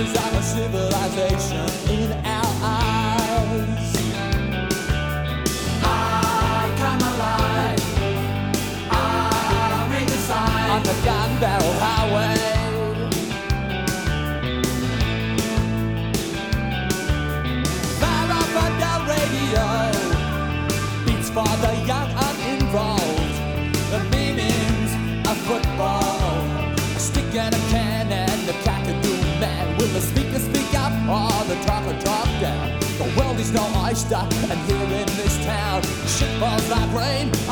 traces of a civilization in our eyes. I come alive, I read the sign on the gun barrel highway. Fire off on the radio, beats for the young uninvolved. The meanings of football, a stick and a can and a cockatoo man. Will the speaker speak up or the talker talk down? The world is no oyster, and here in this town, shit falls like rain